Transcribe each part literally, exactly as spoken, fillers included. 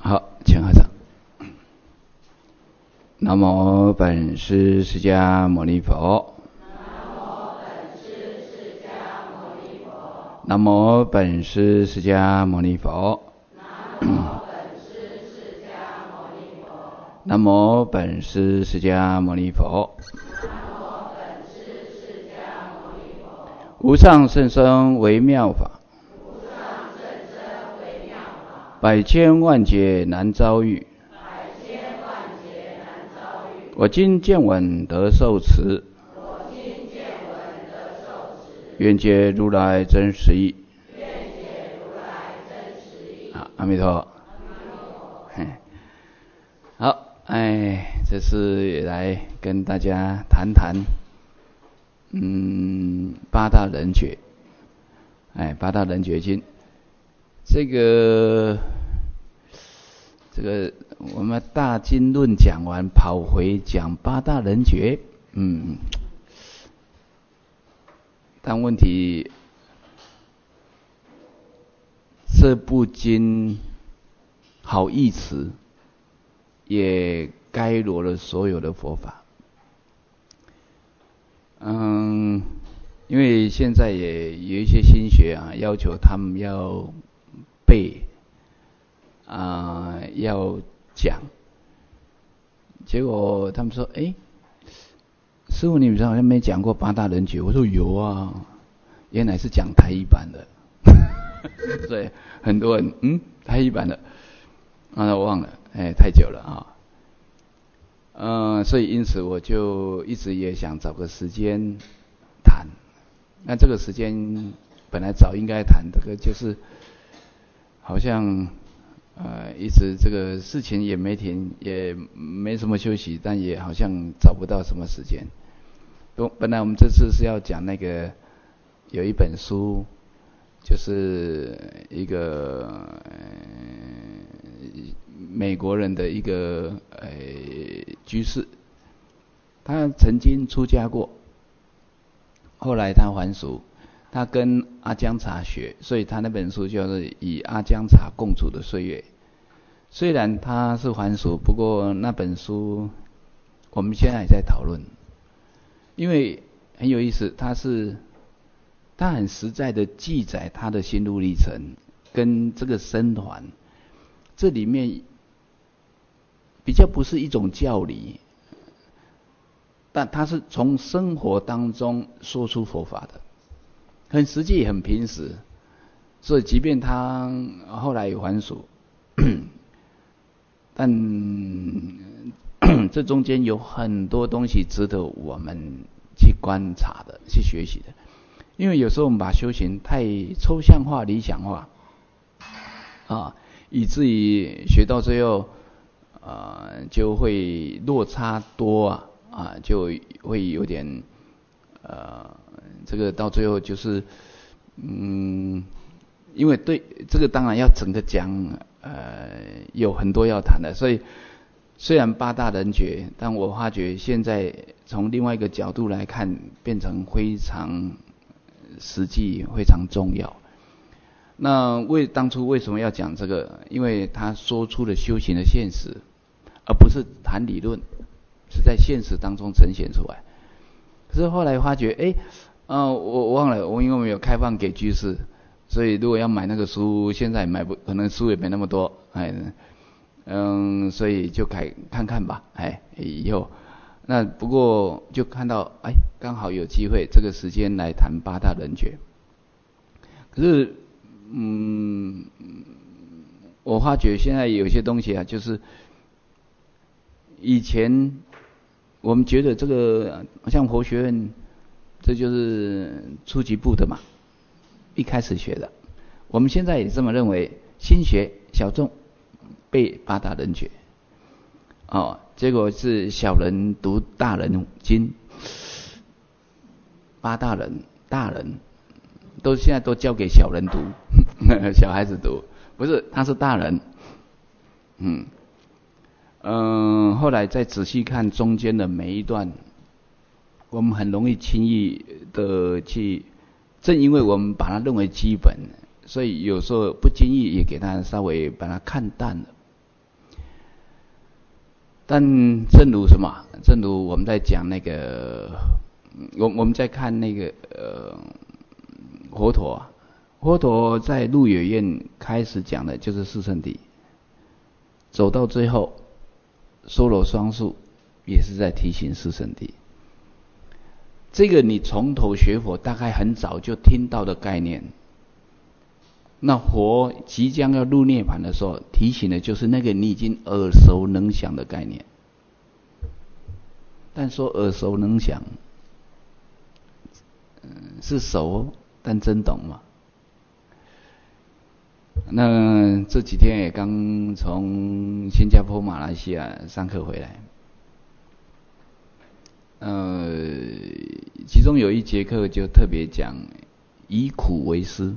好，请合掌。南无本师释迦牟尼佛。南无本师释迦牟尼佛。南无本师释迦牟尼佛。无上甚深微妙法，百千万劫难遭遇。我今见闻得受持，愿解如来真实义。好，阿弥陀佛。好，哎，这次也来跟大家谈谈，嗯，八大人觉，哎，八大人觉经，这个，这个我们大经论讲完，跑回讲八大人觉，嗯，但问题，这部经好义词，也概罗了所有的佛法。嗯，因为现在也有一些新学啊，要求他们要背啊、呃，要讲。结果他们说：“哎，师父，你们好像没讲过八大人觉。”我说：“有啊，原来是讲台语版的。”所以很多人嗯，台语版的，啊，我忘了，哎，太久了啊。嗯、呃，所以因此我就一直也想找个时间谈。那这个时间本来早应该谈，这个就是好像呃一直这个事情也没停，也没什么休息，但也好像找不到什么时间。本来我们这次是要讲那个有一本书，就是一个、呃、美国人的一个呃居士，他曾经出家过，后来他还俗，他跟阿姜查学，所以他那本书叫做《与阿姜查共处的岁月》。虽然他是还俗，不过那本书我们现在也在讨论，因为很有意思，他是他很实在的记载他的心路历程跟这个僧团，这里面比较不是一种教理，但他是从生活当中说出佛法的，很实际很平实，所以即便他后来有还俗，但这中间有很多东西值得我们去观察的，去学习的。因为有时候我们把修行太抽象化、理想化啊，以至于学到最后，呃，就会落差多啊，啊，就会有点，呃，这个到最后就是，嗯，因为对这个当然要整个讲，呃，有很多要谈的，所以虽然八大人觉，但我发觉现在从另外一个角度来看，变成非常实际、非常重要。那为当初为什么要讲这个？因为他说出了修行的现实，而不是谈理论，是在现实当中呈现出来。可是后来发觉，哎，呃，我忘了，我因为我们有开放给居士，所以如果要买那个书，现在买不，可能书也没那么多，哎，嗯，所以就看看看吧，哎，以后。那不过就看到，哎，刚好有机会这个时间来谈八大人觉。可是，嗯，我发觉现在有些东西啊，就是以前我们觉得这个像佛学院，这就是初级部的嘛，一开始学的。我们现在也这么认为，新学小众背八大人觉，哦。结果是小人读大人经，八大人大人都现在都交给小人读，小孩子读，不是，他是大人。嗯嗯、呃，后来再仔细看中间的每一段，我们很容易轻易的去，正因为我们把它认为基本，所以有时候不经意也给它稍微把它看淡了。 但正如什么？正如我们在讲那个，我我们在看那个呃佛陀啊，佛陀在鹿野苑开始讲的就是四圣谛，走到最后，娑罗双树也是在提醒四圣谛。这个你从头学佛，大概很早就听到的概念。那佛即将要入涅槃的时候，提醒的就是那个你已经耳熟能详的概念。但说耳熟能详，嗯，是熟，但真懂吗？那这几天也刚从新加坡、马来西亚上课回来，呃，其中有一节课就特别讲以苦为师，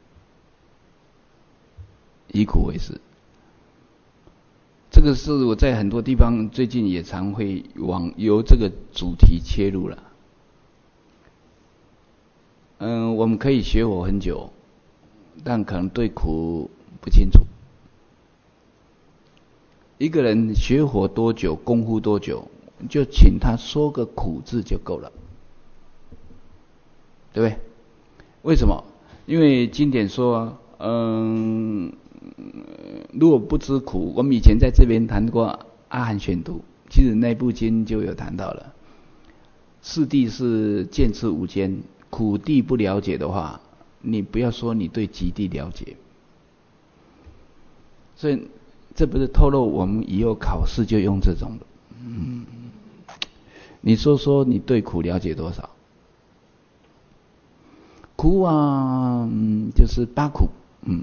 以苦为师。这个是我在很多地方最近也常会往由这个主题切入了。嗯，我们可以学佛很久，但可能对苦不清楚。一个人学佛多久，功夫多久，就请他说个苦字就够了，对不对？为什么？因为经典说，嗯，如果不知苦，我们以前在这边谈过《阿含玄读》，其实那部经就有谈到了。四谛是见次无间，苦谛不了解的话，你不要说你对极谛了解。所以这不是透露我们以后考试就用这种的。嗯，你说说你对苦了解多少？苦啊，嗯，就是八苦，嗯，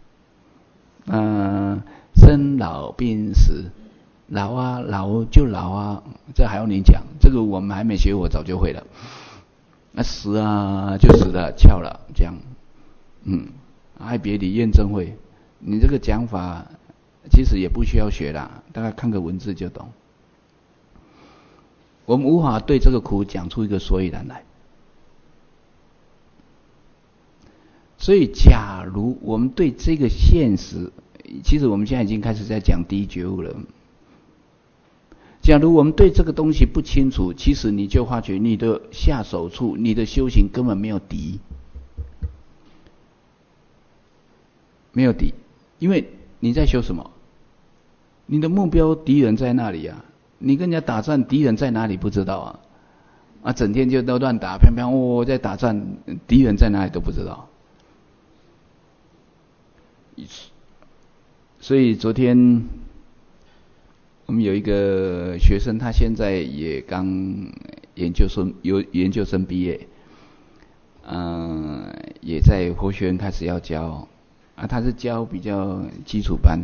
呃，生老病死，老啊老就老啊，这还要你讲？这个我们还没学，我早就会了。那死啊就死了，翘了，这样，嗯，爱别离，怨憎会，你这个讲法其实也不需要学啦，大概看个文字就懂。我们无法对这个苦讲出一个所以然来。所以假如我们对这个现实，其实我们现在已经开始在讲第一觉悟了。假如我们对这个东西不清楚，其实你就发觉你的下手处，你的修行根本没有敌，没有敌，因为你在修什么？你的目标敌人在那里啊，你跟人家打战，敌人在哪里不知道啊？啊，整天就都乱打，偏偏我、哦、在打战，敌人在哪里都不知道。所以昨天我们有一个学生，他现在也刚研究生，有研究生毕业，嗯、呃，也在佛学院开始要教啊，他是教比较基础班，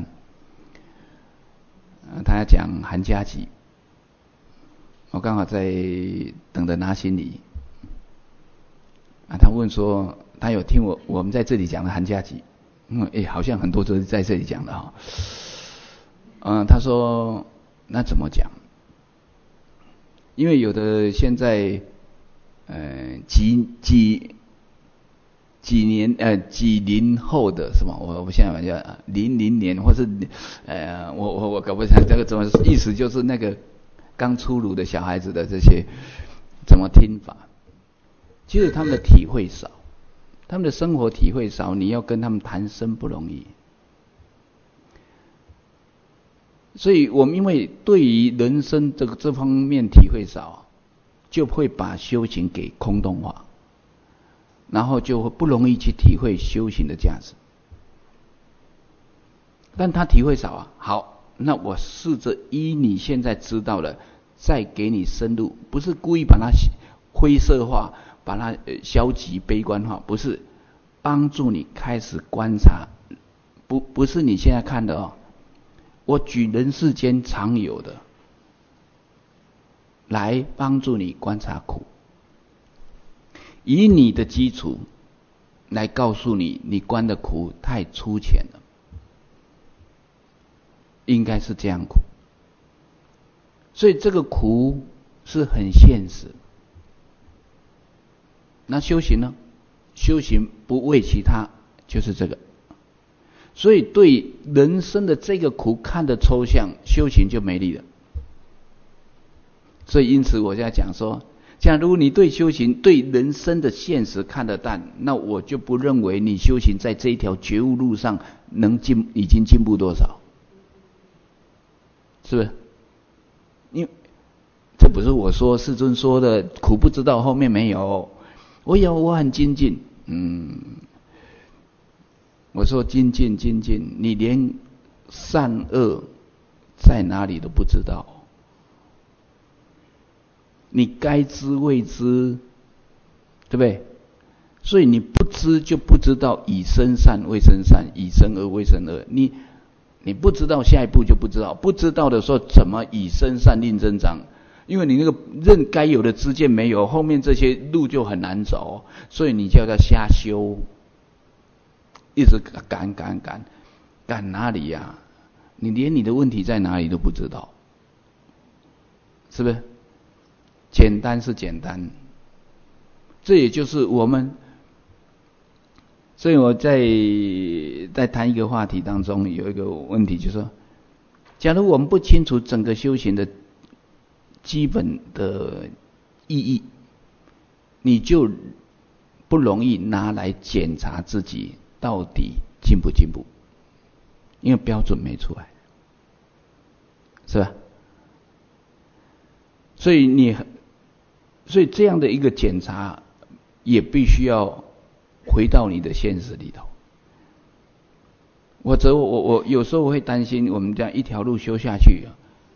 啊，他要讲韩家集，我刚好在等着拿行李，啊，他问说他有听我我们在这里讲的韩家集。嗯，诶，好像很多都是在这里讲的哈。嗯，他说那怎么讲？因为有的现在呃几几几年呃几零后的什么，我我现在玩叫零零年，或是呃我我我搞不清这个怎么意思，就是那个刚出炉的小孩子的这些怎么听法？其实他们的体会少。他们的生活体会少，你要跟他们谈生不容易。所以我们因为对于人生这个这方面体会少，就会把修行给空洞化，然后就会不容易去体会修行的价值。但他体会少啊，好，那我试着依你现在知道了，再给你深入，不是故意把它灰色化。把它消极悲观化，不是帮助你开始观察，不不是你现在看的哦。我举人世间常有的来帮助你观察苦，以你的基础来告诉你，你观的苦太粗浅了，应该是这样苦。所以这个苦是很现实。那修行呢？修行不为其他，就是这个。所以对人生的这个苦看得抽象，修行就没力了。 所以因此我现在讲说，假如你对修行、对人生的现实看得淡，那我就不认为你修行在这一条觉悟路上能进，已经进步多少，是不是？因为这不是我说，世尊说的，苦不知道后面没有。我有，我很精进，嗯，我说精进精进，你连善恶在哪里都不知道，你该知未知，对不对？所以你不知就不知道以生善未生善，以生恶未生恶。你你不知道下一步就不知道，不知道的时候怎么以生善令增长？因为你那个任该有的知见没有，后面这些路就很难走，所以你就要瞎修，一直赶赶赶赶哪里呀、啊？你连你的问题在哪里都不知道，是不是？简单是简单，这也就是我们。所以我在在谈一个话题当中，有一个问题，就是说，假如我们不清楚整个修行的基本的意义，你就不容易拿来检查自己到底进不进步，因为标准没出来，是吧？所以你，所以这样的一个检查也必须要回到你的现实里头。或者我我有时候我会担心，我们这样一条路修下去，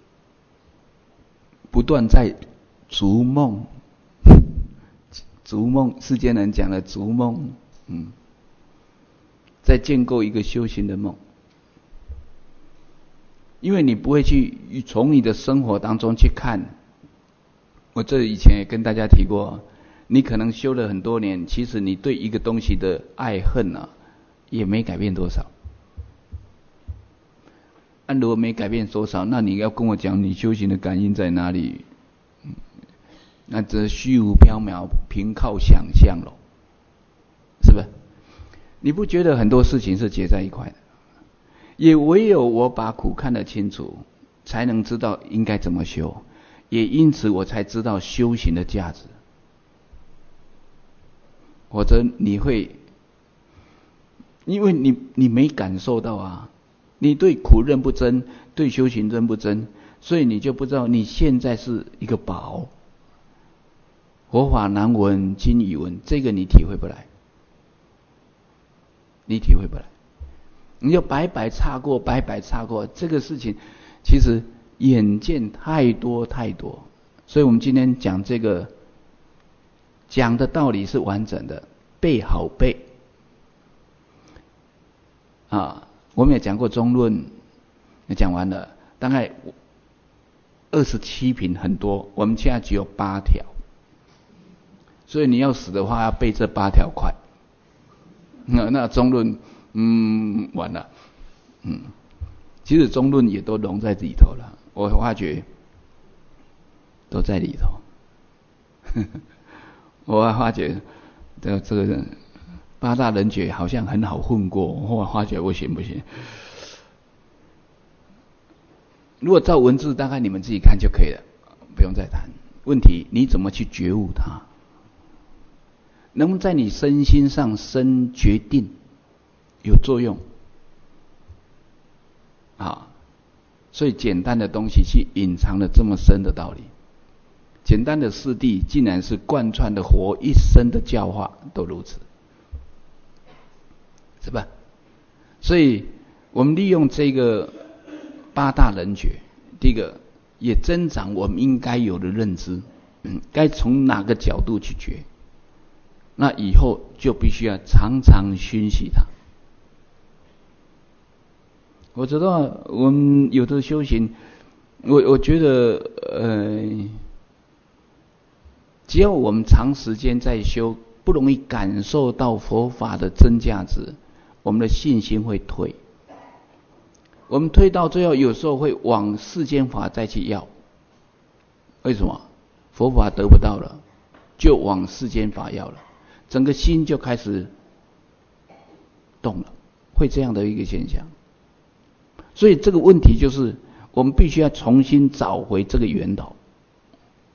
不断在逐梦，逐梦，世间人讲的逐梦，嗯，在建构一个修行的梦。因为你不会去从你的生活当中去看，我这以前也跟大家提过，你可能修了很多年，其实你对一个东西的爱恨啊，也没改变多少。按、啊、如果没改变多少，那你要跟我讲你修行的感应在哪里？嗯、那这虚无缥缈，凭靠想象咯，是不是？你不觉得很多事情是结在一块的？也唯有我把苦看得清楚，才能知道应该怎么修，也因此我才知道修行的价值。否则你会，因为你你没感受到啊，你对苦认不真，对修行认不真，所以你就不知道你现在是一个宝。佛法难闻经已闻，这个你体会不来，你体会不来。你就白白擦过，白白擦过，这个事情其实眼见太多太多，所以我们今天讲这个讲的道理是完整的，背好背啊。我们也讲过中论，也讲完了，大概二十七品很多，我们现在只有八条，所以你要死的话要背这八条快。那那中论。嗯，完了，嗯，其实中论也都融在里头了，我发觉都在里头。呵呵，我发觉这这个八大人觉好像很好混过，我发觉我行不行？如果照文字，大概你们自己看就可以了，不用再谈。问题你怎么去觉悟它？能不能在你身心上生决定？有作用啊，所以简单的东西去隐藏了这么深的道理，简单的四谛竟然是贯穿的活一生的教化，都如此，是吧？所以我们利用这个八大人觉，第一个也增长我们应该有的认知，嗯，该从哪个角度去觉，那以后就必须要常常熏习它。我知道我们有的修行，我我觉得呃，只要我们长时间在修，不容易感受到佛法的真价值，我们的信心会退。我们退到最后，有时候会往世间法再去要。为什么？佛法得不到了，就往世间法要了，整个心就开始动了，会这样的一个现象。所以这个问题就是，我们必须要重新找回这个源头。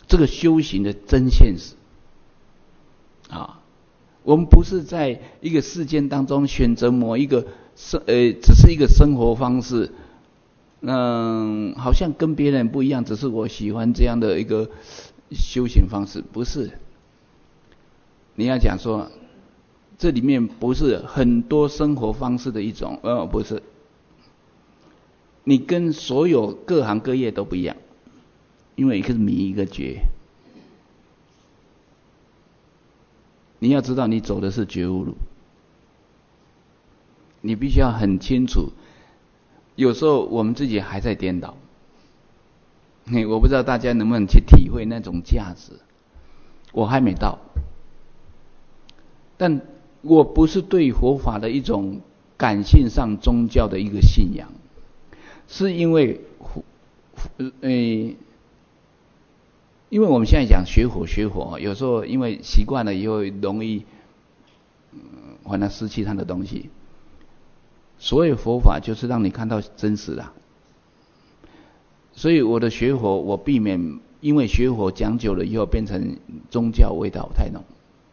这个修行的真现实啊。我们不是在一个事件当中选择某一个生呃，只是一个生活方式，嗯，好像跟别人不一样，只是我喜欢这样的一个修行方式，不是。你要讲说，这里面不是很多生活方式的一种，呃，不是。你跟所有各行各业都不一样，因为一个是迷，一个觉。你要知道，你走的是觉悟路，你必须要很清楚。有时候我们自己还在颠倒，我不知道大家能不能去体会那种价值。我还没到，但我不是对佛法的一种感性上宗教的一个信仰，是因为，呃，因为我们现在讲学佛学佛，有时候因为习惯了以后容易，嗯，反而失去它的东西。所谓佛法就是让你看到真实的，所以我的学佛，我避免因为学佛讲久了以后变成宗教味道太浓。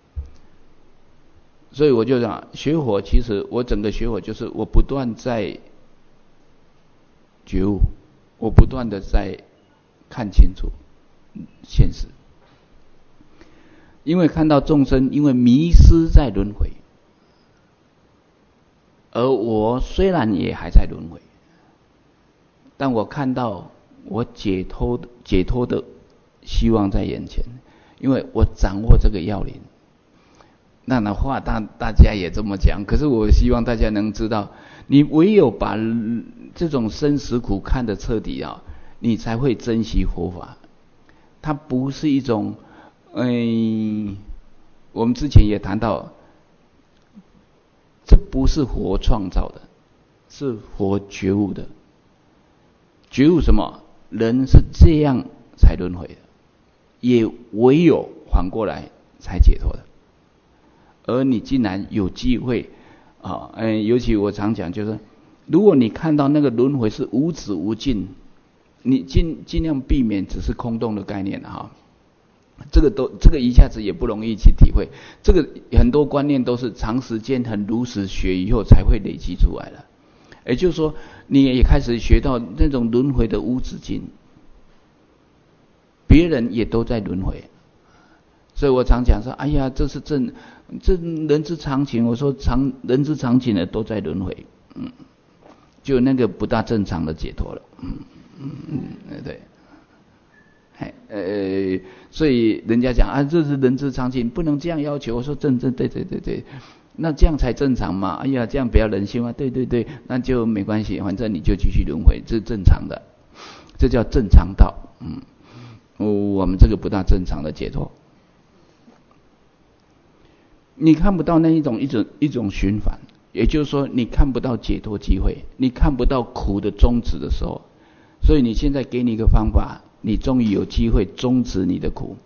所以我就讲学佛，其实我整个学佛就是我不断在觉悟，我不断的在看清楚现实，因为看到众生因为迷失在轮回，而我虽然也还在轮回，但我看到我解脱解脱的希望在眼前，因为我掌握这个要领。那的话大大家也这么讲，可是我希望大家能知道，你唯有把这种生死苦看得彻底啊，你才会珍惜佛法。它不是一种，嗯，我们之前也谈到，这不是佛创造的，是佛觉悟的。觉悟什么？人是这样才轮回的，也唯有反过来才解脱的。而你竟然有机会啊，嗯，尤其我常讲，就是如果你看到那个轮回是无止无尽，你尽尽量避免只是空洞的概念哈。这个都这个一下子也不容易去体会，这个很多观念都是长时间很如实学以后才会累积出来的。也就是说，你也开始学到那种轮回的无止境，别人也都在轮回。所以我常讲说，哎呀，这是正这人之常情。我说常人之常情的都在轮回，嗯，就那个不大正常的解脱了，嗯嗯嗯，对，哎呃，所以人家讲啊，这是人之常情，不能这样要求。我说正正对对对对，那这样才正常嘛。哎呀，这样比较人性化，对对对，那就没关系，反正你就继续轮回，这是正常的，这叫正常道。嗯，我们这个不大正常的解脱。你看不到那一种一种一种循环，也就是说，你看不到解脱机会，你看不到苦的终止的时候，所以你现在给你一个方法，你终于有机会终止你的苦。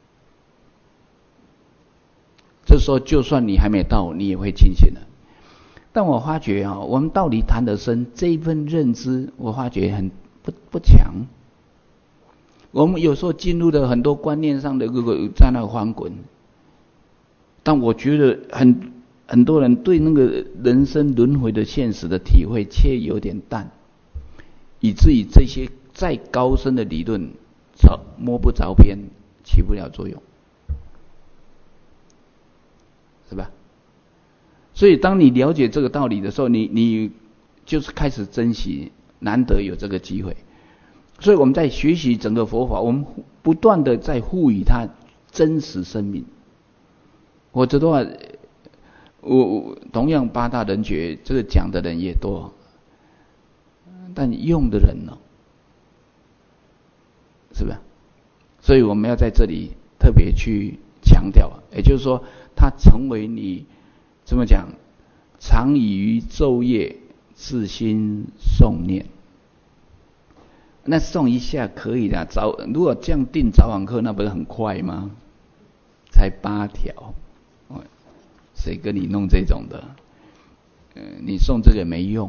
这时候，就算你还没到，你也会清醒的。但我发觉啊，我们道理谈得深，这一份认知，我发觉很不不强。我们有时候进入了很多观念上的这个在那翻滚。但我觉得很很多人对那个人生轮回的现实的体会却有点淡，以至于这些再高深的理论摸不着边，起不了作用，是吧？所以当你了解这个道理的时候，你你就是开始珍惜，难得有这个机会。所以我们在学习整个佛法，我们不断的在赋予它真实生命。否则的话，我我同样八大人觉，这个讲的人也多，但用的人呢，是不是？所以我们要在这里特别去强调，也就是说，它成为你怎么讲，常以于昼夜自心诵念。那诵一下可以的，早如果这样定早晚课，那不是很快吗？才八条。谁跟你弄这种的？呃，你送这个没用。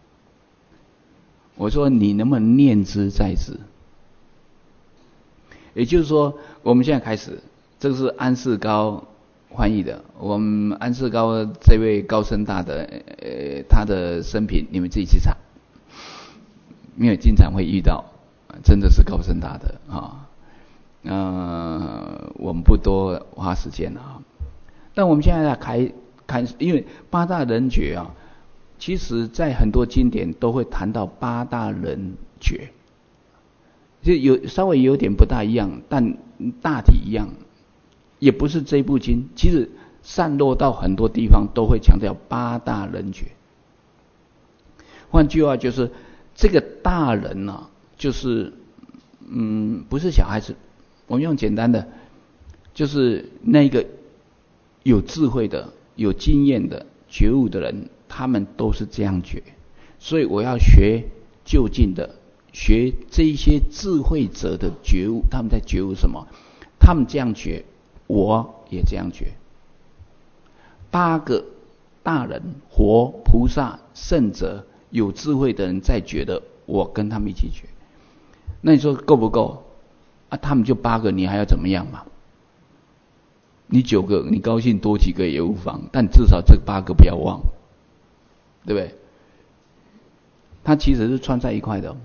我说你能不能念之在之？ 也就是说，我们现在开始，这个是安世高翻译的。我们安世高这位高僧大的，呃，他的生平你们自己去查，因为经常会遇到，真的是高僧大的啊。呃，我们不多花时间了啊。但我们现在来开看，因为八大人觉啊，其实在很多经典都会谈到八大人觉，就有稍微有点不大一样，但大体一样。也不是这部经，其实散落到很多地方都会强调八大人觉。换句话就是，这个大人啊，就是嗯，不是小孩子。我们用简单的，就是那个有智慧的、有经验的、觉悟的人，他们都是这样觉。所以我要学就近的，学这一些智慧者的觉悟，他们在觉悟什么？他们这样觉，我也这样觉。八个大人、活菩萨、圣者、有智慧的人在觉得，我跟他们一起觉。那你说够不够？啊，他们就八个，你还要怎么样嘛？你九个，你高兴多几个也无妨，但至少这八个不要忘，对不对？它其实是串在一块的。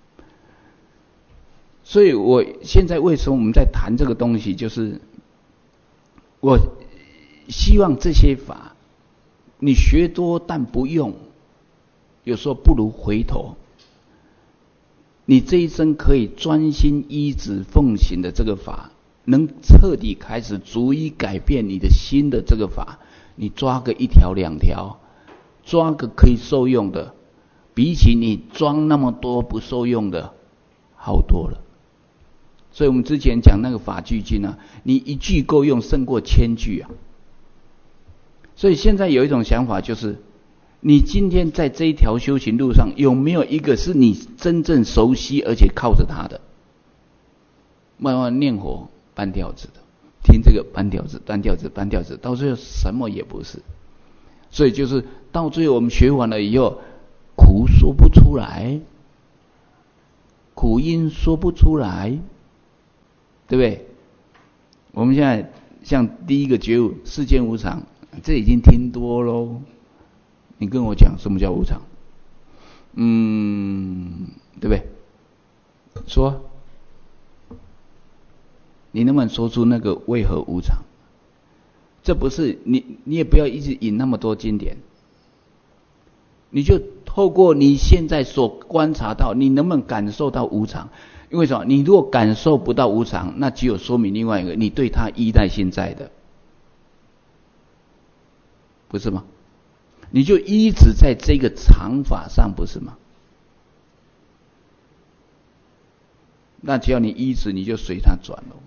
所以我现在为什么我们在谈这个东西，就是我希望这些法你学多但不用，有时候不如回头。你这一生可以专心依止奉行的这个法，能彻底开始逐一改变你的心的这个法，你抓个一条两条，抓个可以受用的，比起你装那么多不受用的好多了。所以我们之前讲那个法句经啊，你一句够用胜过千句啊。所以现在有一种想法，就是你今天在这一条修行路上，有没有一个是你真正熟悉而且靠着它的？慢慢念佛半调子的，听这个半调子、半调子、半调子，到最后什么也不是。所以就是到最后我们学完了以后，苦说不出来，苦因说不出来，对不对？我们现在像第一个觉悟世间无常，这已经听多喽。你跟我讲什么叫无常？嗯，对不对？说，你能不能说出那个为何无常？这不是你，你也不要一直引那么多经典，你就透过你现在所观察到，你能不能感受到无常？因为什么？你如果感受不到无常，那只有说明另外一个，你对它依赖性在的，不是吗？你就一直在这个常法上，不是吗？那只要你依止，你就随它转了，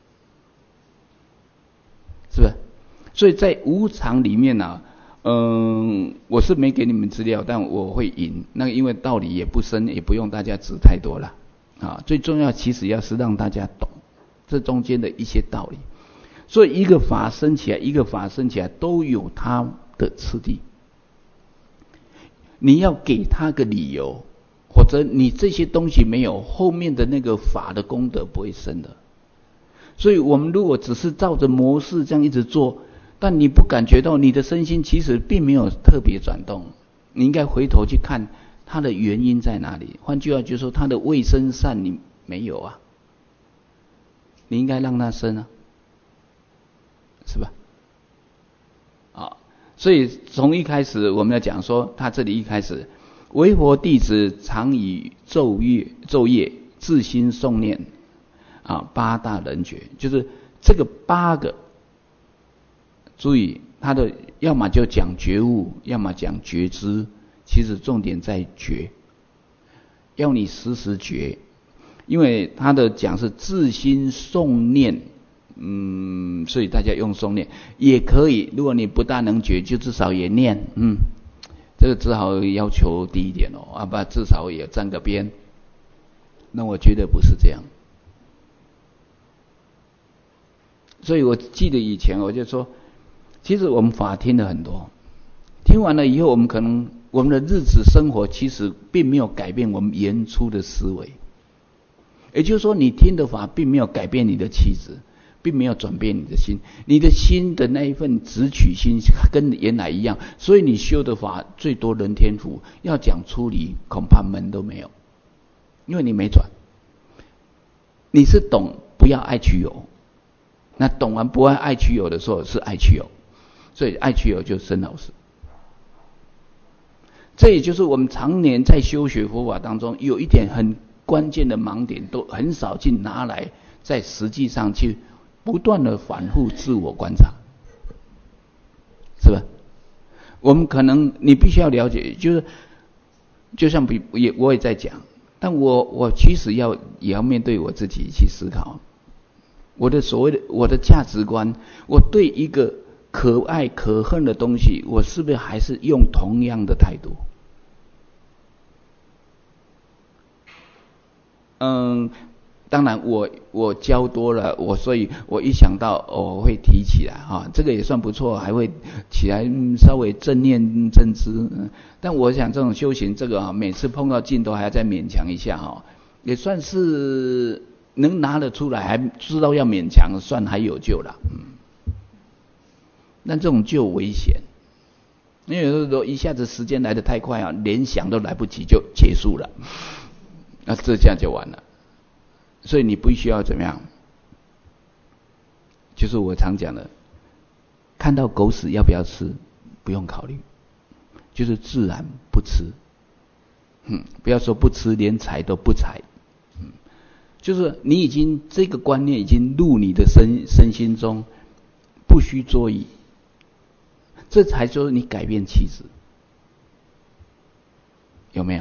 是不是？所以在无常里面啊，嗯，我是没给你们资料，但我会引。那因为道理也不深，也不用大家指太多了啊。最重要其实要是让大家懂这中间的一些道理。所以一个法生起来，一个法生起来都有它的次第。你要给他个理由，或者你这些东西没有，后面的那个法的功德不会生的。所以我们如果只是照着模式这样一直做，但你不感觉到你的身心其实并没有特别转动，你应该回头去看它的原因在哪里。换句话就是说，它的未生善你没有啊，你应该让它生啊，是吧？啊。所以从一开始我们要讲说，他这里一开始，为佛弟子常以昼夜昼夜自心诵念啊，八大人觉，就是这个八个。注意，他的要么就讲觉悟，要么讲觉知，其实重点在觉，要你时时觉，因为他的讲是自心诵念。嗯，所以大家用诵念也可以，如果你不大能觉，就至少也念。嗯，这个只好要求低一点哦，啊不，至少也沾个边。那我觉得不是这样。所以我记得以前我就说，其实我们法听了很多，听完了以后，我们可能我们的日子生活其实并没有改变我们原初的思维。 也就是说，你听的法并没有改变你的气质，并没有转变你的心，你的心的那一份直取心跟原来一样，所以你修的法最多人天福，要讲出离恐怕门都没有，因为你没转。你是懂不要爱取有，那懂完不爱爱取有的时候是爱取有，所以爱取有就是生老死。这也就是我们常年在修学佛法当中有一点很关键的盲点，都很少去拿来在实际上去不断的反复自我观察，是吧？我们可能你必须要了解，就是就像比也我也在讲，但我我其实要也要面对我自己去思考，我的所谓的我的价值观，我对一个可爱可恨的东西，我是不是还是用同样的态度？嗯，当然我我教多了，我所以我一想到、哦、我会提起来哈，这个也算不错，还会起来、嗯、稍微正念正知、嗯。但我想这种修行，这个啊，每次碰到镜头还要再勉强一下哈，也算是能拿得出来，还知道要勉强，算还有救了。嗯，但这种救危险，因为有时候一下子时间来得太快啊，连想都来不及就结束了。那这样就完了，所以你不需要怎么样，就是我常讲的，看到狗屎要不要吃，不用考虑，就是自然不吃。嗯，不要说不吃，连踩都不踩。嗯，就是你已经这个观念已经入你的身身心中，不需作意，这才说你改变气质，有没有？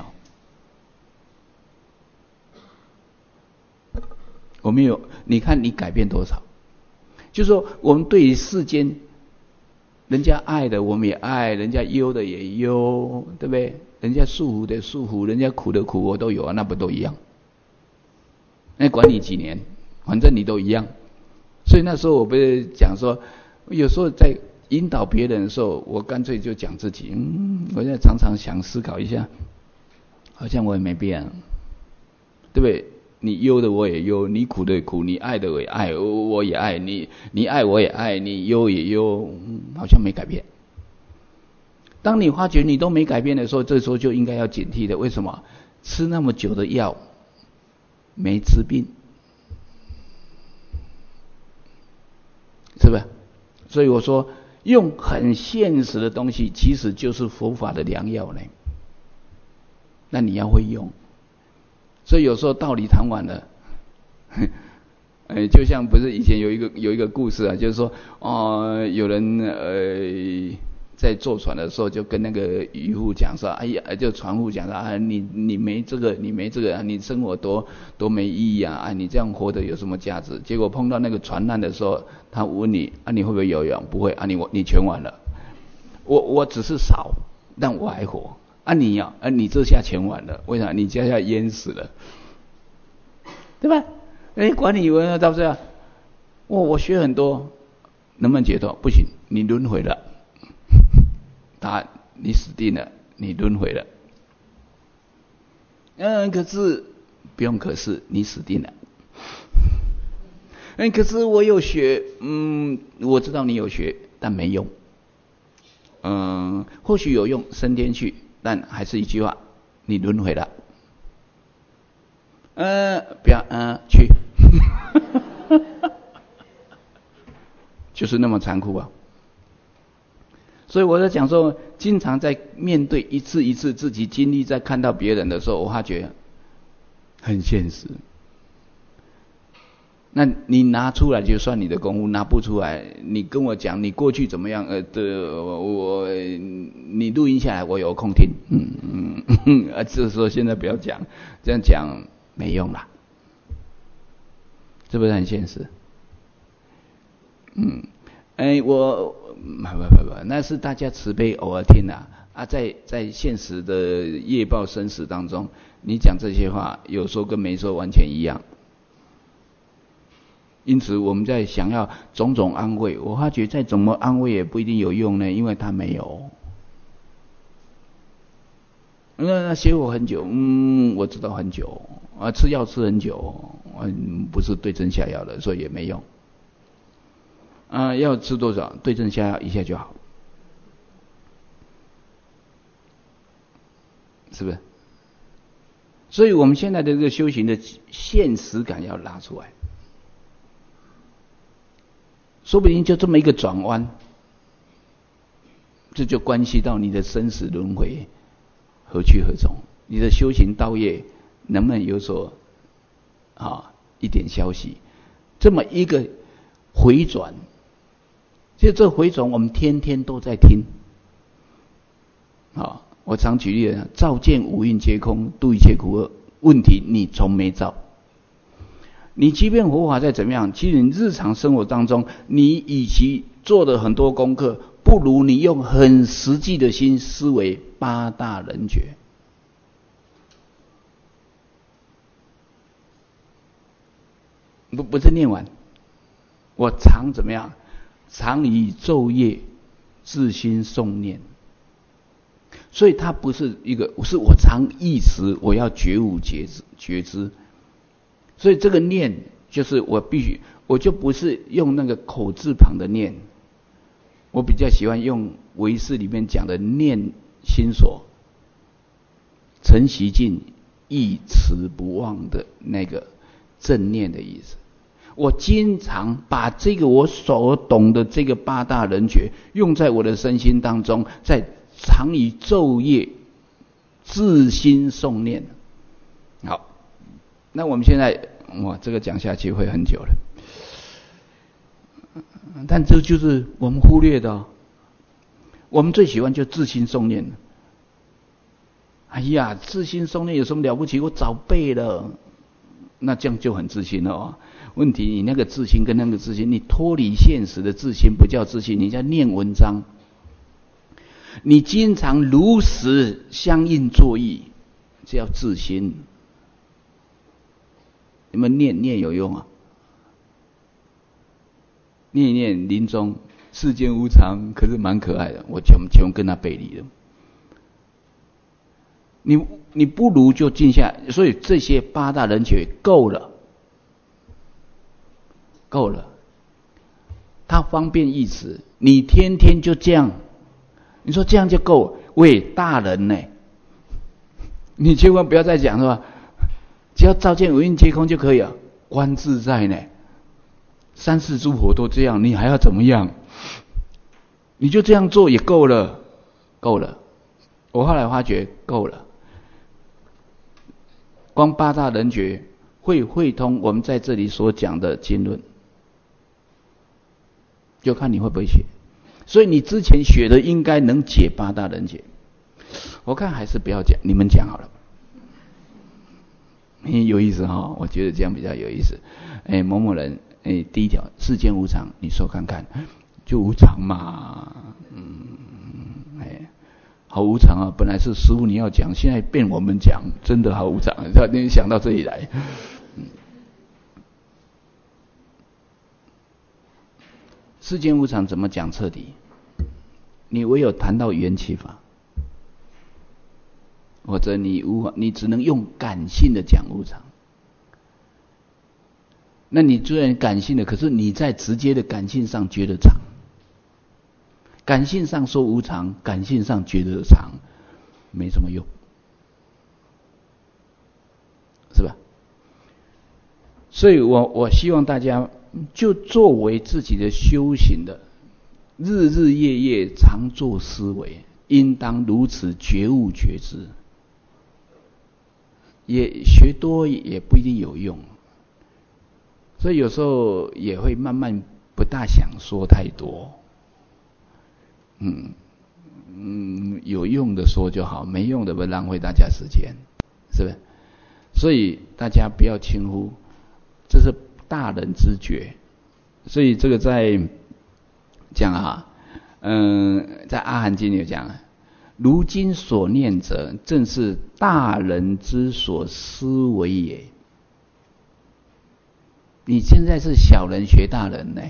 我们有，你看你改变多少？就是说，我们对于世间，人家爱的我们也爱，人家忧的也忧，对不对？人家束缚的束缚，人家苦的苦，我都有啊，那不都一样？那管你几年，反正你都一样。所以那时候我不是讲说，有时候在引导别人的时候，我干脆就讲自己。嗯，我现在常常想思考一下，好像我也没变，对不对？你忧的我也忧，你苦的也苦，你爱的我也爱，我也爱你，你爱我也爱，你忧也忧，好像没改变。当你发觉你都没改变的时候，这时候就应该要警惕的。为什么？吃那么久的药没治病，是不是？所以我说，用很现实的东西，其实就是佛法的良药呢。那你要会用。所以有时候道理谈完了，呃，就像不是以前有一个有一个故事啊，就是说，哦、呃，有人呃在坐船的时候就跟那个渔夫讲说，哎呀，就船夫讲说，啊，你你没这个，你没这个，你生活多多没意义啊，啊，你这样活得有什么价值？结果碰到那个船难的时候，他问你，啊，你会不会游泳？不会，啊，你你全完了。我我只是少，但我还活。啊你呀、啊，啊你这下全完了，为啥？你这下淹死了，对吧？哎，管你以为到这样，我我学很多，能不能解脱？不行，你轮回了，他你死定了，你轮回了。嗯，可是不用，可是你死定了。嗯，可是我有学，嗯，我知道你有学，但没用。嗯，或许有用，升天去。但还是一句话，你轮回了。呃，不要，呃，去，就是那么残酷啊。所以我在讲说，经常在面对一次一次自己经历，在看到别人的时候，我发觉很现实。那你拿出来就算你的功夫，拿不出来，你跟我讲你过去怎么样？呃，的我你录音下来，我有空听。嗯嗯嗯，啊，这时候现在不要讲，这样讲没用啦，是不是很现实？嗯，哎，我不不不不，那是大家慈悲偶尔听啊啊，在在现实的业报生死当中，你讲这些话，有说跟没说完全一样。因此我们在想要种种安慰，我发觉再怎么安慰也不一定有用呢，因为他没有。那那学我很久，嗯，我知道很久， 啊，吃药吃很久，嗯，不是对症下药的，所以也没用。啊，要吃多少？对症下药一下就好，是不是？所以我们现在的这个修行的现实感要拉出来，说不定就这么一个转弯，这就关系到你的生死轮回何去何从，你的修行道业能不能有所啊一点消息？这么一个回转，其实这回转我们天天都在听。啊，我常举例了，照见五蕴皆空，度一切苦厄。问题你从没照，你即便佛法再怎么样，其实你日常生活当中，你与其做的很多功课，不如你用很实际的心思维八大人觉。不不是念完，我常怎么样？常以昼夜自心诵念。所以它不是一个，是我常意识，我要觉悟觉知觉知。所以这个念就是我必须，我就不是用那个口字旁的念，我比较喜欢用唯识里面讲的念心所，诚习静，忆持不忘的那个正念的意思。我经常把这个我所懂的这个八大人觉用在我的身心当中，在常以昼夜自心诵念。好，那我们现在哇，这个讲下去会很久了，但这就是我们忽略的哦。我们最喜欢就自心诵念。哎呀，自心诵念有什么了不起？我早背了，那这样就很自心了哦。问题你那个自心跟那个自心，你脱离现实的自心不叫自心，你叫念文章。你经常如实相应作意，这叫自心。你们念念有用啊？念一念临终世间无常，可是蛮可爱的，我全全跟他背离了。你你不如就静下，所以这些八大人觉够了，够了。他方便易持，你天天就这样。你说这样就够？喂，大人呢？你千万不要再讲是吧？只要照见五蕴皆空就可以了，观自在呢。三世诸佛都这样，你还要怎么样？你就这样做也够了，够了。我后来发觉够了，光八大人觉会会通我们在这里所讲的经论，就看你会不会写。所以你之前学的应该能解八大人觉，我看还是不要讲，你们讲好了。有意思哈、哦，我觉得这样比较有意思。哎，某某人，哎，第一条，世间无常，你说看看，就无常嘛，嗯，哎，好无常啊！本来是师父你要讲，现在变我们讲，真的好无常。你想到这里来，嗯，世间无常怎么讲彻底？你唯有谈到缘起法。或者你无法，你只能用感性的讲无常。那你虽然感性的，可是你在直接的感性上觉得常，感性上说无常，感性上觉得常，没什么用，是吧？所以我我希望大家就作为自己的修行的，日日夜夜常做思维，应当如此觉悟觉知。也学多也不一定有用，所以有时候也会慢慢不大想说太多，嗯嗯，有用的说就好，没用的不浪费大家时间，是不是？所以大家不要轻忽，这是大人之觉。所以这个在讲啊，嗯，在阿含经有讲。如今所念者，正是大人之所思维也。你现在是小人学大人呢，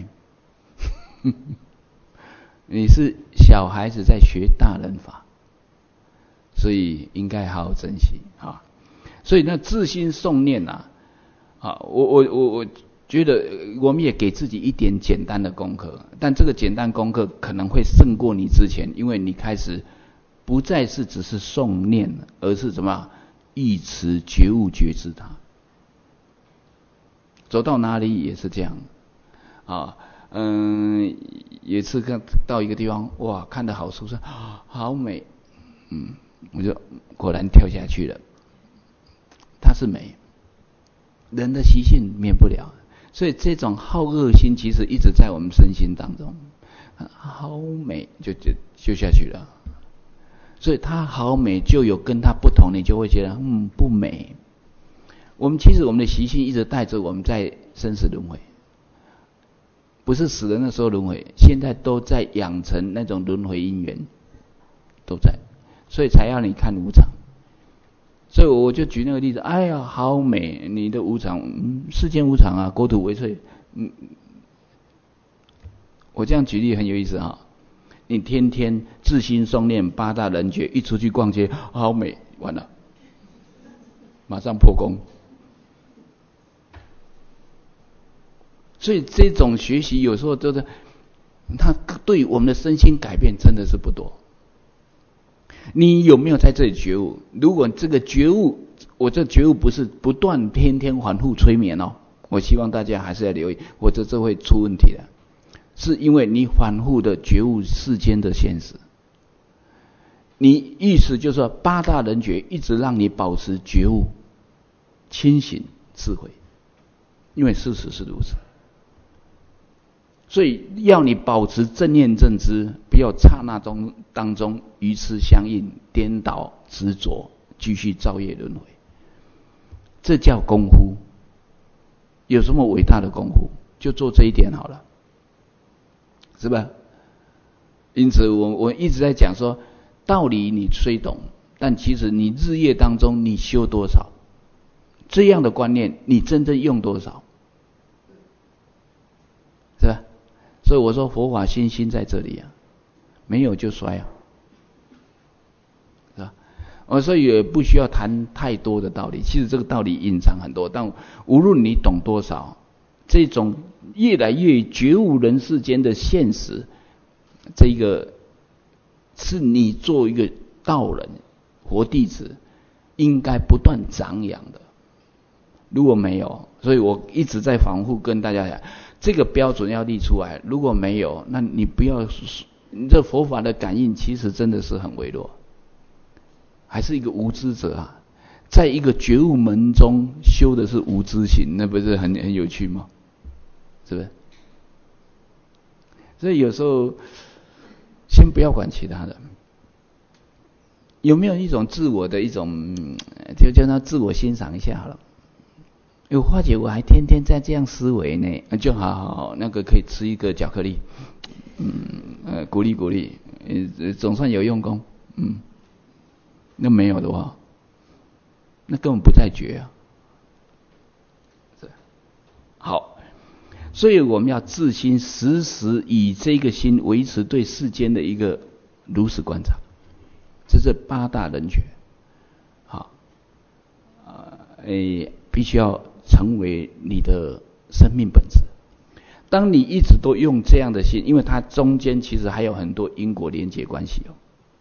你是小孩子在学大人法，所以应该好好珍惜啊。 所以那自心诵念啊，啊，我我我我觉得我们也给自己一点简单的功课，但这个简单功课可能会胜过你之前，因为你开始不再是只是诵念，而是什么意识觉悟觉知它。走到哪里也是这样啊。嗯，有一次看到一个地方，哇，看得好舒适，好美，嗯，我就果然跳下去了。它是美，人的习性免不了，所以这种好恶心其实一直在我们身心当中。好美，就就就下去了。所以它好美，就有跟它不同，你就会觉得嗯不美。我们其实我们的习性一直带着我们在生死轮回。不是死人的时候轮回，现在都在养成那种轮回因缘，都在，所以才要你看无常。所以我就举那个例子，哎呀，好美，你的无常，嗯，世间无常啊，国土为脆，嗯，我这样举例很有意思哈。你天天自心诵念八大人觉，一出去逛街，好美，完了，马上破功。所以这种学习有时候都是，它对我们的身心改变真的是不多。你有没有在这里觉悟？如果这个觉悟，我这觉悟不是不断天天反复催眠哦，我希望大家还是要留意，或者这会出问题的。是因为你反复的觉悟世间的现实，你意思就是说八大人觉一直让你保持觉悟、清醒、智慧，因为事实是如此。所以要你保持正念正知，不要刹那中当中鱼痴相应、颠倒执着，继续造业轮回。这叫功夫。有什么伟大的功夫？就做这一点好了，是吧？因此我我一直在讲说，道理你虽懂，但其实你日夜当中你修多少，这样的观念你真正用多少，是吧？所以我说佛法心心在这里啊，没有就衰啊，是吧？我所以也不需要谈太多的道理，其实这个道理隐藏很多，但无论你懂多少，这种越来越觉悟人世间的现实，这一个是你做一个道人、活弟子应该不断长养的。如果没有，所以我一直在反复跟大家讲，这个标准要立出来。如果没有，那你不要，你这佛法的感应其实真的是很微弱，还是一个无知者啊，在一个觉悟门中修的是无知行，那不是很很有趣吗？是不是？所以有时候先不要管其他的，有没有一种自我的一种，就叫他自我欣赏一下好了。有化解，我还天天在这样思维呢，就好好好，那个可以吃一个巧克力，嗯，呃，鼓励鼓励，呃，总算有用功，嗯，那没有的话，那根本不在觉啊。好，所以我们要自心时时以这个心维持对世间的一个如实观察，这是八大人觉。好，啊、呃，诶，必须要成为你的生命本质。当你一直都用这样的心，因为它中间其实还有很多因果连结关系哦。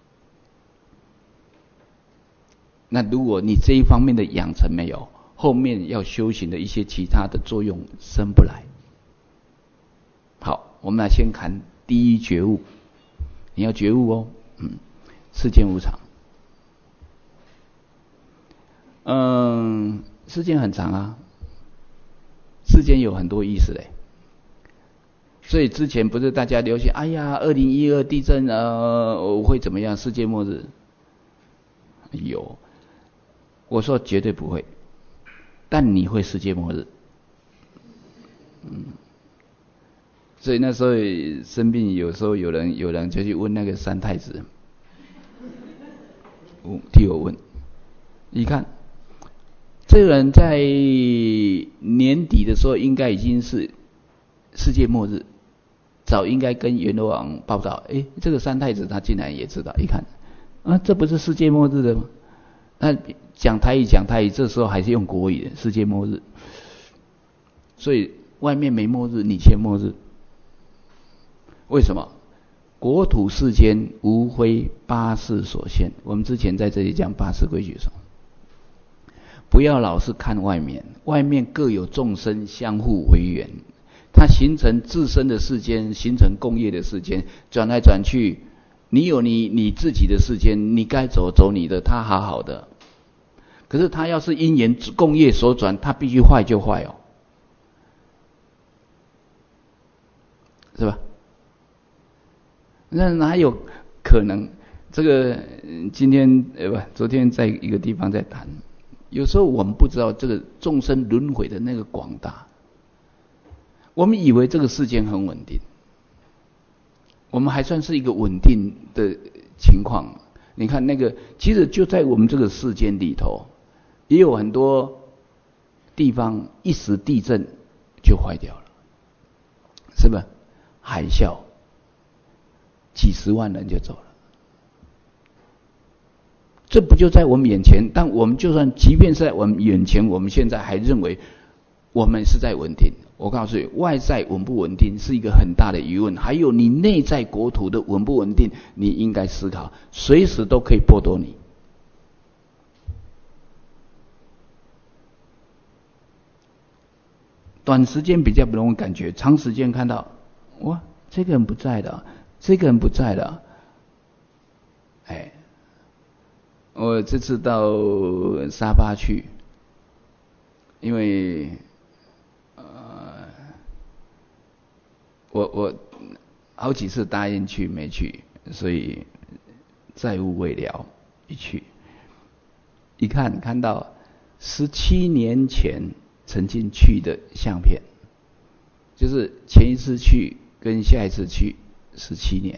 那如果你这一方面的养成没有，后面要修行的一些其他的作用生不来。好，我们来先看第一觉悟，你要觉悟哦，嗯，世间无常。嗯，世间很长啊，世间有很多意思嘞。所以之前不是大家流行，哎呀，二零一二地震呃会怎么样？世界末日？有，我说绝对不会，但你会世界末日。嗯，所以那时候生病，有时候有人有人就去问那个三太子，替我问，你看。这个人在年底的时候应该已经是世界末日，早应该跟阎罗王报道。诶，这个三太子他竟然也知道，一看啊，这不是世界末日的吗？那讲台语讲台语，这时候还是用国语的，世界末日。所以外面没末日，你先末日。为什么？国土世间无非八事所限。我们之前在这里讲八事规矩说，不要老是看外面，外面各有众生相互为缘，它形成自身的世间，形成共业的世间，转来转去，你有你你自己的世间，你该走走你的，他好好的。可是他要是因缘共业所转，他必须坏就坏哦，是吧？那哪有可能？这个今天呃不，昨天在一个地方在谈，有时候我们不知道这个众生轮回的那个广大，我们以为这个世间很稳定，我们还算是一个稳定的情况。你看那个，其实就在我们这个世间里头，也有很多地方一时地震就坏掉了，是吧？海啸，几十万人就走了，这不就在我们眼前？但我们就算即便是在我们眼前，我们现在还认为我们是在稳定。我告诉你，外在稳不稳定是一个很大的疑问，还有你内在国土的稳不稳定，你应该思考，随时都可以剥夺你。短时间比较不容易感觉，长时间看到，哇，这个人不在了，这个人不在了，哎，我这次到沙巴去，因为呃，我我好几次答应去没去，所以债务未了，一去一看看到十七年前曾经去的相片，就是前一次去跟下一次去十七年，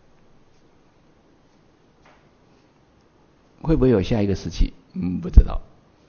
会不会有下一个时期？嗯，不知道。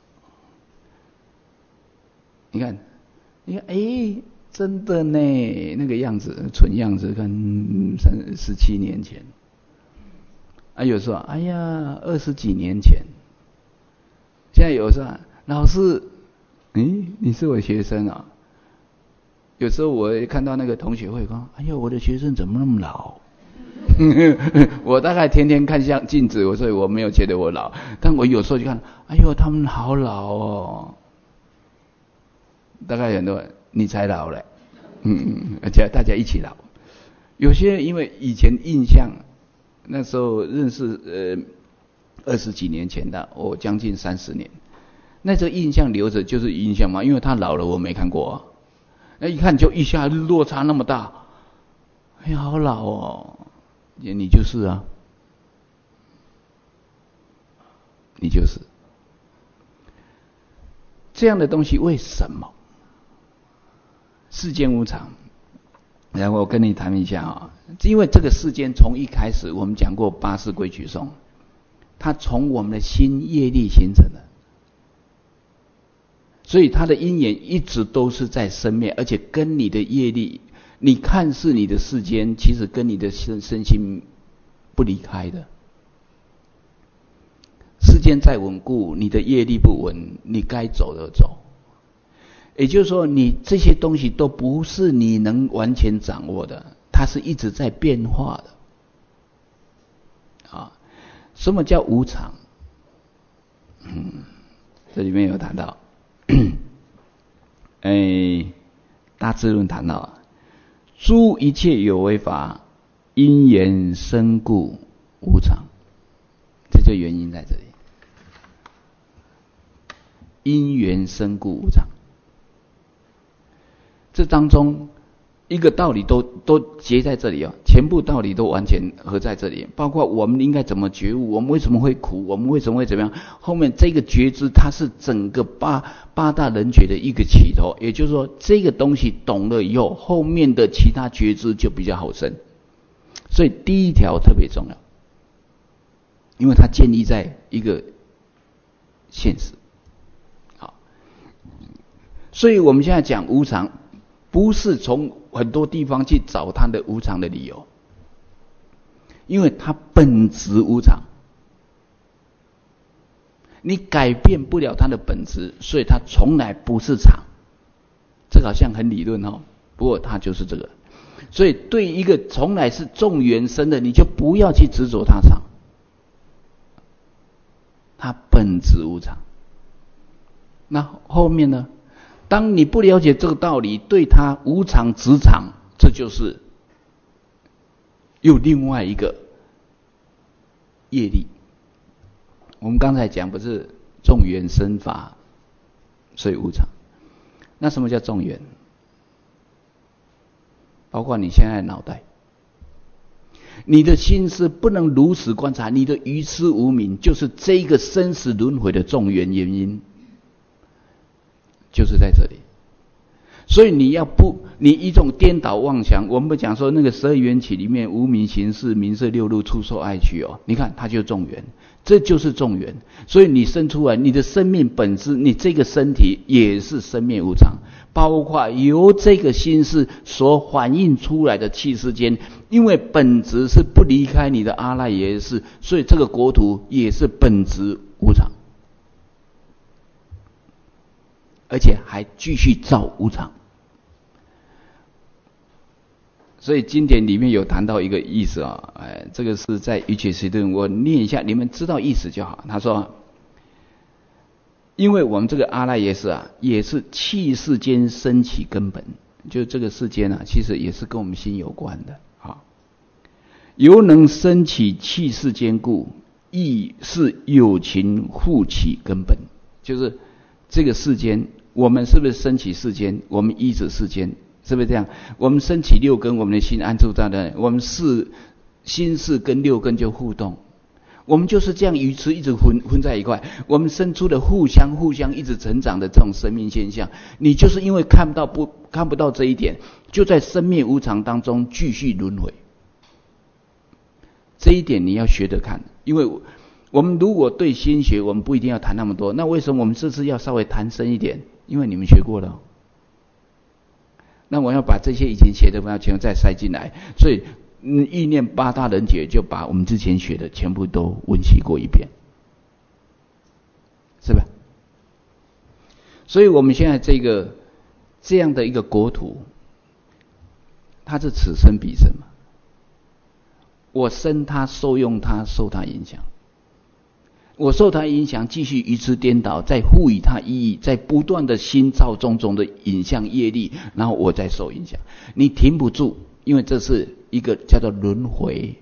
你看，你看，哎，真的呢，那个样子，蠢样子，看三十七年前，啊，有时候，哎呀，二十几年前，现在有时候，老师，诶，你是我学生啊？有时候我看到那个同学会说，哎呀，我的学生怎么那么老？我大概天天看像镜子，所以我没有觉得我老，但我有时候就看，哎呦，他们好老哦。大概很多你才老了，嗯，而且大家一起老。有些因为以前印象，那时候认识呃二十几年前的，我、哦、将近三十年，那这个印象留着就是印象嘛，因为他老了我没看过、啊，那一看就一下落差那么大，哎呀，好老哦，你就是啊，你就是这样的东西，为什么？世间无常，然后我跟你谈一下啊，因为这个世间从一开始我们讲过八识规矩颂，它从我们的心业力形成的，所以它的因缘一直都是在生灭，而且跟你的业力，你看似你的世间，其实跟你的身身心不离开的。世间再稳固，你的业力不稳，你该走的走。也就是说，你这些东西都不是你能完全掌握的，它是一直在变化的。啊，什么叫无常？嗯，这里面有谈到，哎，大智论谈到，诸一切有为法，因缘生故无常，这就原因在这里。因缘生故无常。这当中一个道理都都结在这里哦，全部道理都完全合在这里，包括我们应该怎么觉悟，我们为什么会苦，我们为什么会怎么样，后面这个觉知它是整个八八大人觉的一个起头，也就是说这个东西懂了以后，后面的其他觉知就比较好生。所以第一条特别重要，因为它建立在一个现实。好，所以我们现在讲无常，不是从很多地方去找它的无常的理由，因为它本质无常。 你改变不了它的本质，所以它从来不是常。这个好像很理论哦，不过它就是这个。所以对一个从来是众缘生的，你就不要去执着它常，它本质无常。那后面呢？当你不了解这个道理，对它无常执常，这就是又另外一个业力。我们刚才讲不是众缘生法，所以无常。那什么叫众缘？包括你现在的脑袋，你的心思不能如实观察，你的愚痴无明，就是这个生死轮回的众缘原因，就是在这里。所以你要不，你一种颠倒妄想，我们不讲说那个十二缘起里面无明行识、名色六路、触受爱取哦，你看它就众缘，这就是众缘。所以你生出来，你的生命本质，你这个身体也是生灭无常，包括由这个心识所反映出来的气世间，因为本质是不离开你的阿赖耶识，所以这个国土也是本质无常，而且还继续造无常。所以经典里面有谈到一个意思啊，哎，这个是在瑜伽师论，我念一下，你们知道意思就好。他说，因为我们这个阿赖耶识啊，也是气世间升起根本，就这个世间啊，其实也是跟我们心有关的啊。由能升起气世间故，亦是有情互起根本，就是这个世间，我们是不是升起世间？我们依止世间。是不是这样？我们升起六根，我们的心安住在那，我们是心事跟六根就互动，我们就是这样愚痴一直混混在一块，我们生出的互相互相一直成长的这种生命现象，你就是因为看不到不看不到这一点，就在生灭无常当中继续轮回。这一点你要学着看，因为我们如果对心学，我们不一定要谈那么多。那为什么我们这次要稍微谈深一点？因为你们学过了。那我要把这些以前学的东西全部再塞进来，所以嗯，意念八大人觉就把我们之前学的全部都温习过一遍，是吧？所以我们现在这个这样的一个国土，它是此生彼生嘛，我生它，受用它，受它影响。我受它影响，继续愚痴颠倒，再赋予它意义，再不断的新造种种的影像业力，然后我再受影响。你停不住，因为这是一个叫做轮回。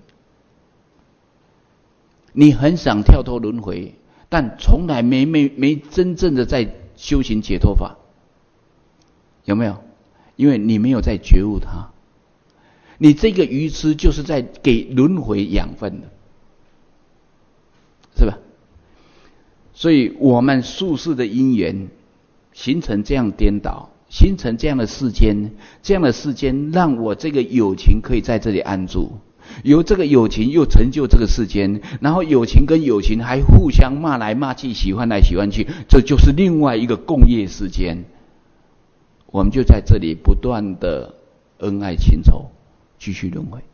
你很想跳脱轮回，但从来没没没真正的在修行解脱法，有没有？因为你没有在觉悟它，你这个愚痴就是在给轮回养分的，是吧？所以我们宿世的因缘形成这样颠倒，形成这样的世间，这样的世间让我这个有情可以在这里安住，由这个有情又成就这个世间，然后有情跟有情还互相骂来骂去，喜欢来喜欢去，这就是另外一个共业世间。我们就在这里不断的恩爱情仇继续轮回，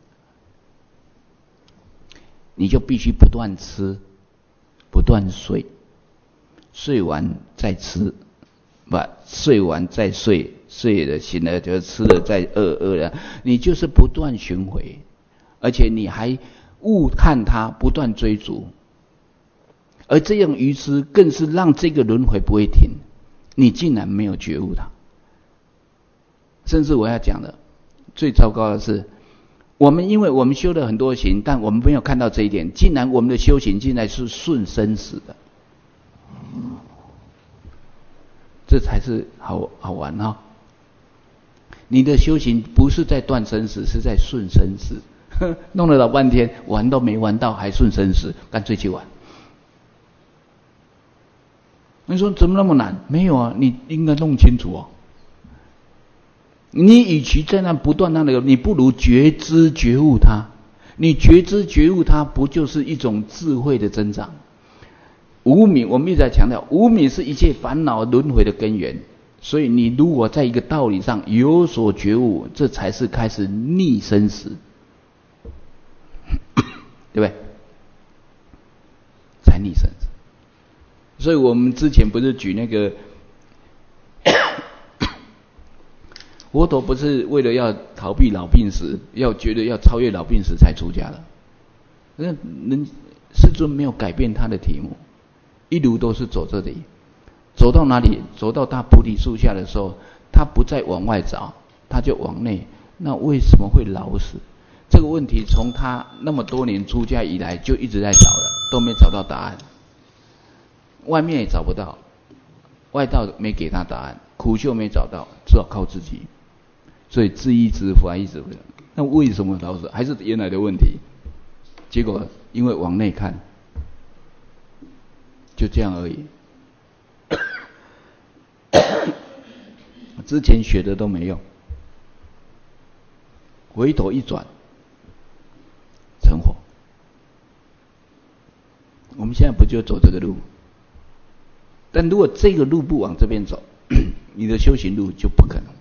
你就必须不断吃，不断睡，睡完再吃，不睡完再睡，睡了醒了就吃了再饿，饿了，你就是不断循回，而且你还误看它，不断追逐，而这样愚痴更是让这个轮回不会停，你竟然没有觉悟它。甚至我要讲的最糟糕的是，我们因为我们修了很多行，但我们没有看到这一点，竟然我们的修行竟然是顺生死的，这才是好好玩哈、哦！你的修行不是在断生死，是在顺生死，弄了老半天玩都没玩到，还顺生死，干脆去玩。你说怎么那么难？没有啊，你应该弄清楚哦。你与其在那不断那个，你不如觉知觉悟它。你觉知觉悟它，不就是一种智慧的增长？无明，我们一直在强调，无明是一切烦恼轮回的根源。所以你如果在一个道理上有所觉悟，这才是开始逆生死，对不对？才逆生死。 所以我们之前不是举那个佛陀不是为了要逃避老病死，要觉得要超越老病死才出家的。那人世尊没有改变他的题目，一路都是走这里，走到哪里？走到大菩提树下的时候，他不再往外找，他就往内。那为什么会老死？这个问题从他那么多年出家以来就一直在找了，都没找到答案。外面也找不到，外道没给他答案，苦修没找到，只好靠自己。所以知一知，怀一知。那为什么老死？还是原来的问题。结果因为往内看，就这样而已。之前学的都没用，回头一转，成佛。我们现在不就走这个路？但如果这个路不往这边走，你的修行路就不可能。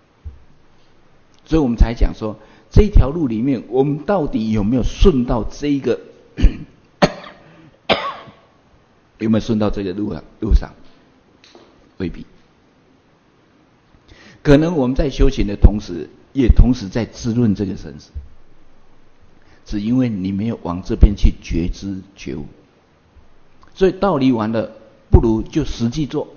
所以我们才讲说，这一条路里面，我们到底有没有顺到这一个有没有顺到这个路上路上？未必。可能我们在修行的同时，也同时在滋润这个生死，只因为你没有往这边去觉知觉悟。所以道理完了，不如就实际做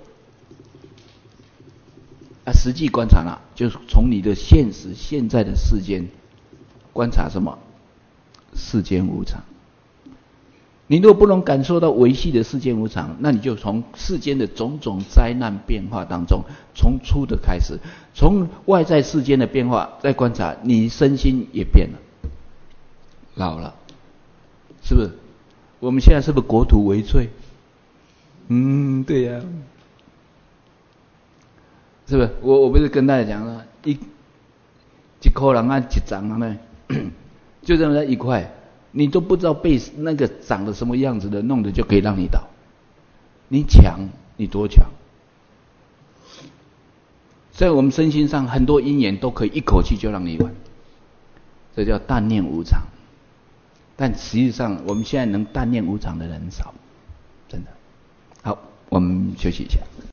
啊，实际观察了，就是从你的现实现在的世间观察什么？世间无常。你如果不能感受到维系的世间无常，那你就从世间的种种灾难变化当中，从粗的开始，从外在世间的变化再观察，你身心也变了，老了，是不是？我们现在是不是国土为罪？嗯，对呀、啊，是不是？我我不是跟大家讲了，一一颗人啊，一张啊呢，就这么一块。你都不知道被那个长得什么样子的弄的就可以让你倒，你强，你多强？在我们身心上很多因缘都可以一口气就让你完，这叫淡念无常。但实际上我们现在能淡念无常的人少，真的。好，我们休息一下。